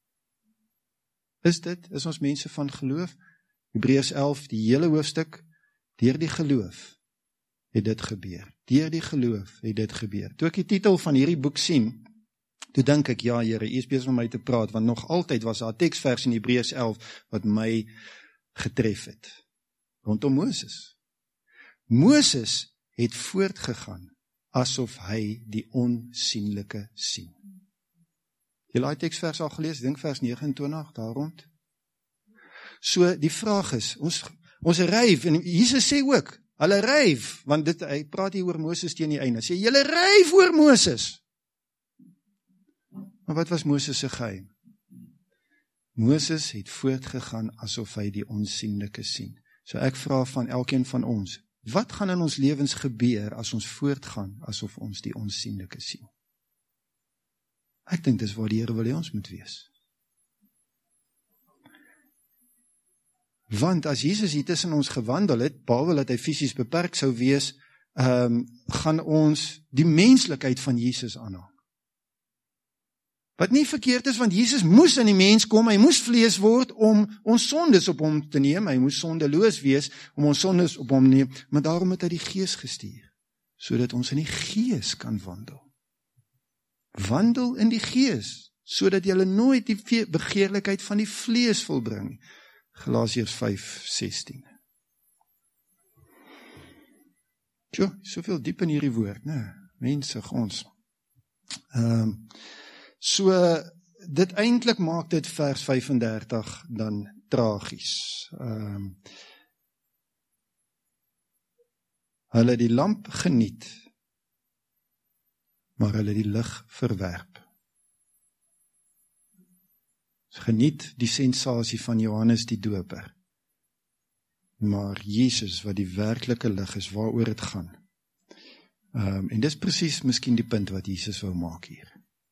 Is dit, is ons mense van geloof? Hebreërs elf, die hele hoofstuk, deur die geloof het dit gebeur. Deur die geloof het dit gebeur. Toe ek die titel van hierdie boek sien, toe dink ek, ja Here, U is besig om my te praat, want nog altyd was daar 'n teksvers in Hebreërs elf, wat my getref het, rondom Moses. Moses het voortgegaan, asof hy die onsienlike sien. Jy laai teksvers al gelees, dink vers nege en twintig, daar rond. So, die vraag is, ons, ons ryf, en Jesus sê ook, hulle ryf, want dit, hy praat hier oor Moses teen die einde, sê, julle ryf oor Moses. Maar wat was Moses se geheim? Moses het voortgegaan, asof hy die onsienlike sien. So ek vra van elkeen van ons, wat gaan in ons lewens gebeur as ons voortgaan asof ons die onsienlike sien? Ek dink dis waar die Here wil hê ons moet wees. Want as Jesus hier tussen ons gewandel het, behalwe dat hy fisies beperk sou wees, um, gaan ons die menslikheid van Jesus aanhaal. Wat nie verkeerd is, want Jesus moes in die mens kom, hy moes vlees word om ons sondes op hom te neem, hy moes sondeloos wees om ons sondes op hom te neem, maar daarom het hy die Gees gestuur, sodat ons in die Gees kan wandel. Wandel in die Gees, sodat jy nooit die begeerlikheid van die vlees volbring. Galasiërs vyf sestien. Tjoh, soveel diep in hierdie woord, né? Mense, ons. Ehm, um, So, dit eintlik maak dit vers vyfendertig dan tragies. Um, hulle die lamp geniet, maar hulle die lig verwerp. Geniet die sensasie van Johannes die Doper, maar Jesus wat die werklike lig is, waaroor het gaan. Um, en dis presies miskien die punt wat Jesus wou maak hier.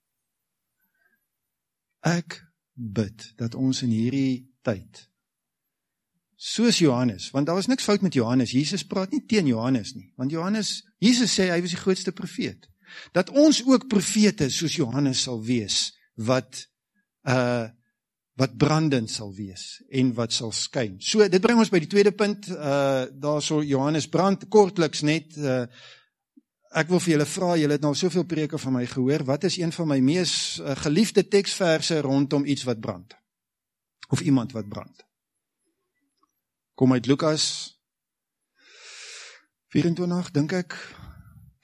Ek bid dat ons in hierdie tyd, soos Johannes, want daar was niks fout met Johannes, Jesus praat nie teen Johannes nie, want Johannes, Jesus sê hy was die grootste profeet, dat ons ook profete soos Johannes sal wees, wat, uh, wat brandend sal wees, en wat sal skyn. So, dit bring ons by die tweede punt, uh, daar so Johannes brand, kortliks net, uh, ek wil vir julle vra, julle het nou soveel preke van my gehoor, wat is een van my mees uh, geliefde teksverse rondom iets wat brand? Of iemand wat brand? Kom uit Lukas vyf-en-twintig, dink ek,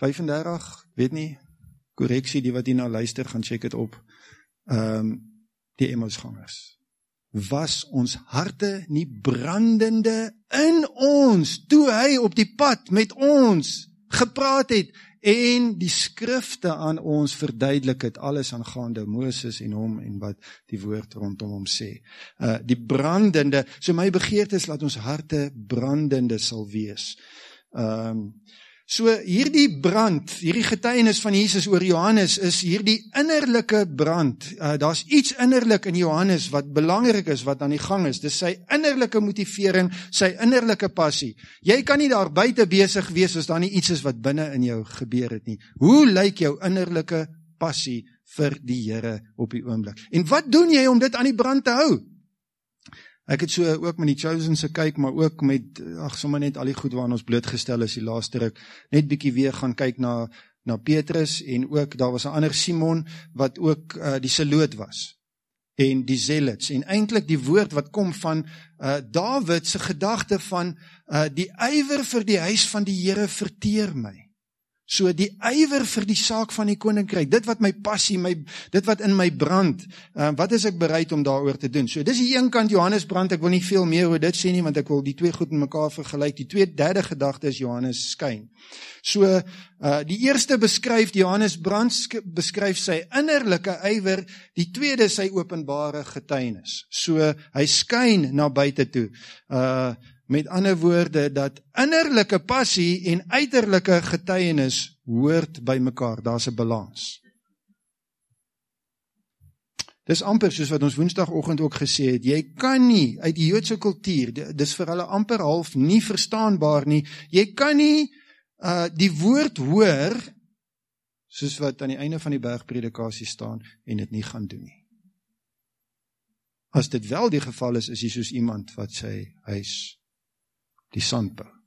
vyf-en-dertig, weet nie, korreksie, die wat hier nou luister, gaan check het op. Um, die Emmausgangers, was ons harte nie brandende in ons, toe hy op die pad met ons gepraat het, en die skrifte aan ons verduidelik het, alles aangaande Moses en hom, en wat die woord rondom hom sê. Uh, die brandende, so my begeerte is, laat ons harte brandende sal wees. Um, so hierdie brand, hierdie getuienis van Jesus oor Johannes, is hierdie innerlike brand. Uh, Daar's iets innerlik in Johannes, wat belangrik is, wat aan die gang is. Dis sy innerlike motivering, sy innerlike passie. Jy kan nie daar buite besig wees, as daar nie iets is wat binne in jou gebeur het nie. Hoe lyk jou innerlike passie vir die Here op die oomblik? En wat doen jy om dit aan die brand te hou? Ek het so ook met die Chosen se kyk, maar ook met, ag, sommer net al die goed waaraan ons blootgestel is die laaste ruk, net bietjie weer gaan kyk na, na Petrus, en ook, daar was 'n ander Simon, wat ook uh, die Seloot was, en die Zealots, en eintlik die woord wat kom van uh, Dawid se gedagte van, uh, die ywer vir die huis van die Here verteer my. So die ywer vir die saak van die koninkryk, dit wat my passie, my, dit wat in my brand, uh, wat is ek bereid om daaroor te doen? So dis die een kant Johannes brand, ek wil nie veel meer oor dit sê nie, want ek wil die twee goed in mekaar vergelyk. Die twee derde gedagte is Johannes skyn. So uh, die eerste beskryf, die Johannes brand beskryf sy innerlike ywer, die tweede sy openbare getuienis. So hy skyn na buite toe. Uh, Met ander woorde, dat innerlike passie en uiterlike getuienis hoort by mekaar, daar's 'n balans. Dis amper soos wat ons woensdagoggend ook gesê het, jy kan nie, uit die Joodse kultuur, dis vir hulle amper half nie verstaanbaar nie, jy kan nie uh, die woord hoor, soos wat aan die einde van die bergpredikasie staan, en dit nie gaan doen nie. As dit wel die geval is, is jy soos iemand wat sy huis die sand bou.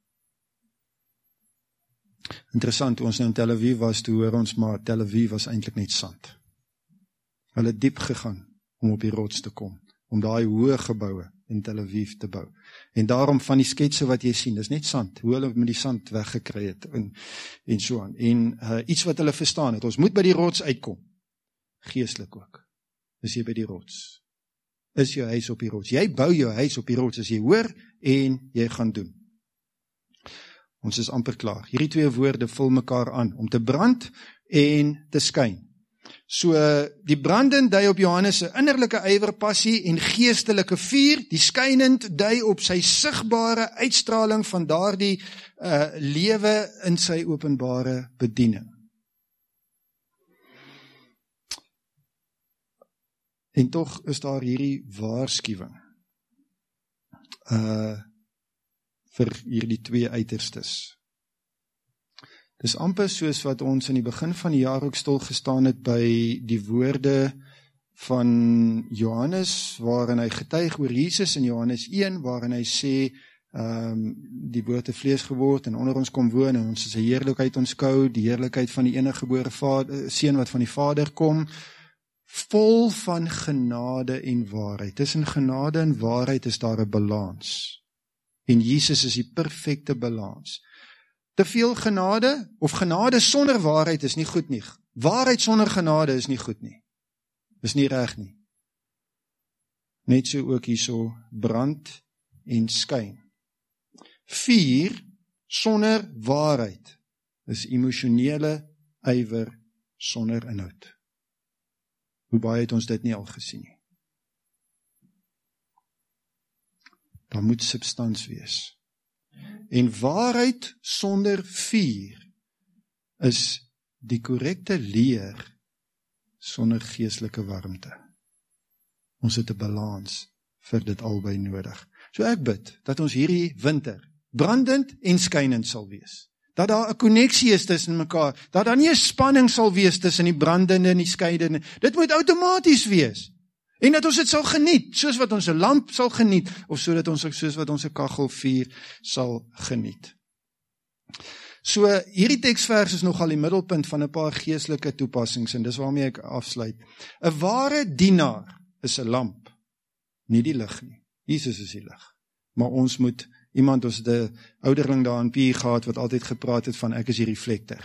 Interessant, toe ons nou in Tel Aviv was, toe hoor ons maar, Tel Aviv was eintlik net sand. Hulle het diep gegaan om op die rots te kom, om daai hoë geboue in Tel Aviv te bou. En daarom van die sketse wat jy sien, dis net sand, hoe hulle met die sand weggekry het, en, en so aan. En uh, iets wat hulle verstaan het, ons moet by die rots uitkom, geestelik ook, is jy by die rots. Is jou huis op die rots. Jy bou jou huis op die rots, as jy hoor, en jy gaan doen. Ons is amper klaar. Hierdie twee woorde vul mekaar aan, om te brand en te skyn. So, die brandend dui op Johannes se innerlike ywer, passie en geestelike vuur, die skynend dui op sy sigbare uitstraling van daardie uh, lewe in sy openbare bediening. En tog is daar hierdie waarskuwing uh, vir hierdie twee uiterstes. Dis amper soos wat ons in die begin van die jaar ook stil gestaan het by die woorde van Johannes, waarin hy getuig oor Jesus in Johannes een, waarin hy sê, um, die woord het vlees geword en onder ons kom woon, en ons is 'n heerlikheid onskou, die heerlikheid van die eniggebore vader, seun wat van die Vader kom, vol van genade en waarheid. Tussen genade en waarheid is daar 'n balans. En Jesus is die perfekte balans. Te veel genade, of genade sonder waarheid is nie goed nie. Waarheid sonder genade is nie goed nie. Is nie reg nie. Net so ook hierso brand en skyn. Vuur sonder waarheid is emosionele ywer sonder inhoud. Hoe baie het ons dit nie al gesien nie. Daar moet substans wees. En waarheid sonder vuur is die korrekte leer sonder geestelike warmte. Ons het 'n balans vir dit albei nodig. So ek bid dat ons hierdie winter brandend en skynend sal wees. Dat daar 'n koneksie is tussen mekaar, dat daar nie 'n spanning sal wees tussen die brandende en die skynende. Dit moet outomaties wees. En dat ons dit sal geniet, soos wat ons 'n lamp sal geniet, of so dat ons soos wat ons 'n kaggelvuur sal geniet. So, hierdie teksvers is nogal die middelpunt van 'n paar geestelike toepassings, en dis waarmee ek afsluit. 'n Ware dienaar is 'n lamp, nie die lig nie. Jesus is die lig. Maar ons moet, iemand, ons het 'n ouderling daar in P gehad, wat altyd gepraat het van, ek is die reflektor.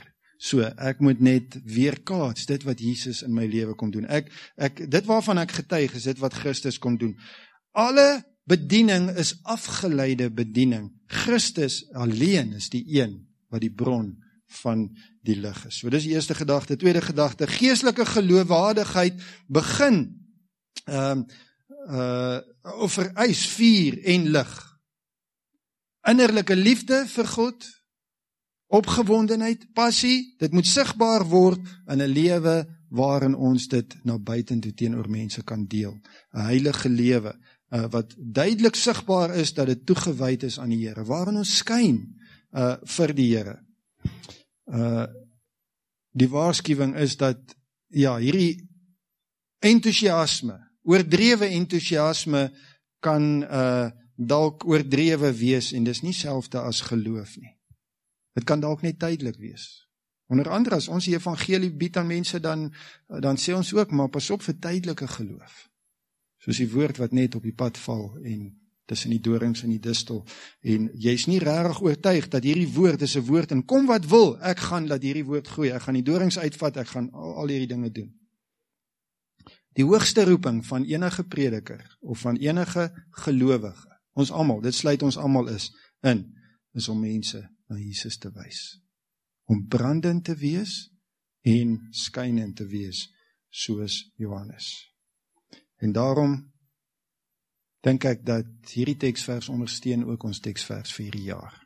So, ek moet net weerkaats dit wat Jesus in my lewe kom doen. Ek, ek, dit waarvan ek getuig is dit wat Christus kom doen. Alle bediening is afgeleide bediening. Christus alleen is die een wat die bron van die lig is. So dis die eerste gedagte. Tweede gedagte, geestelike geloofwaardigheid begin um, uh, of vereis vuur en lig. Innerlike liefde vir God, opgewondenheid, passie, dit moet sigbaar word in 'n lewe waarin ons dit na buitentoe teenoor mense kan deel. 'n Heilige lewe uh, wat duidelik sigbaar is dat dit toegewyd is aan die Here, waarin ons skyn uh, vir die Here. Uh, die waarskuwing is dat ja, hierdie entoesiasme, oordrewe entoesiasme kan uh, dalk oordrewe wees en dis nie selfde as geloof nie. Dit kan dalk net tydelik wees. Onder andere as ons die evangelie bied aan mense, dan, dan sê ons ook, maar pas op vir tydelike geloof. Soos die woord wat net op die pad val en tussen die dorings en die distel. En jy is nie regtig oortuig dat hierdie woord is 'n woord en kom wat wil, ek gaan laat hierdie woord groei, ek gaan die dorings uitvat, ek gaan al, al hierdie dinge doen. Die hoogste roeping van enige prediker of van enige gelowige, ons almal, dit sluit ons almal is in, is om mense na Jesus te wys. Om brandend te wees en skynend te wees, soos Johannes. En daarom dink ek dat hierdie teksvers ondersteun ook ons teksvers vir hierdie jaar.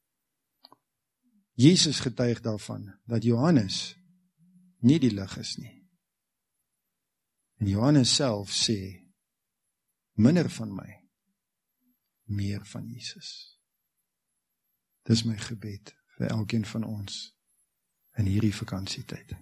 Jesus getuig daarvan, dat Johannes nie die lig is nie. En Johannes self sê, minder van my, meer van Jesus. Dis my gebed vir elkeen van ons in hierdie vakansietyd.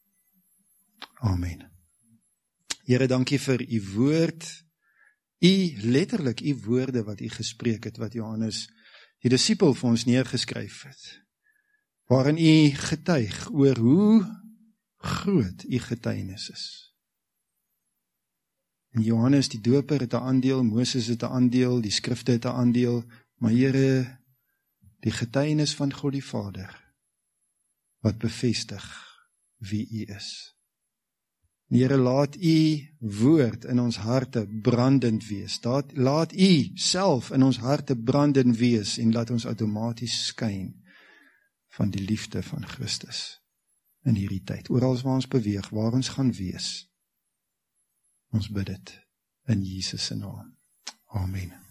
Amen. Here, dankie vir u woord, u letterlik u woorde wat u gespreek het, wat Johannes, die disipel vir ons neergeskryf het, waarin u getuig oor hoe groot u getuienis is. En Johannes die doper het 'n aandeel, Moses het 'n aandeel, die skrifte het 'n aandeel, maar Here, die getuienis van God die Vader, wat bevestig wie u is. Here, laat u woord in ons harte brandend wees. Laat, laat u self in ons harte brandend wees en laat ons outomaties skyn van die liefde van Christus in hierdie tyd. Oral waar ons beweeg, waar ons gaan wees. Ons bid dit in Jesus se naam. Amen.